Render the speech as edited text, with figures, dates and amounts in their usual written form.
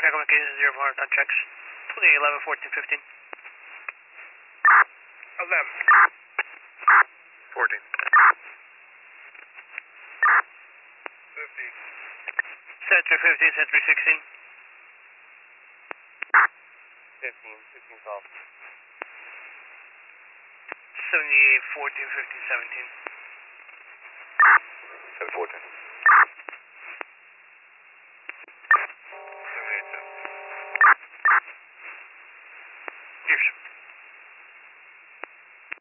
communications 0400 on checks. 11, 14, 15. 11. 14. 15. Century 15, Century 16. 15. 15 12. 78, 14, 15, 17. 714.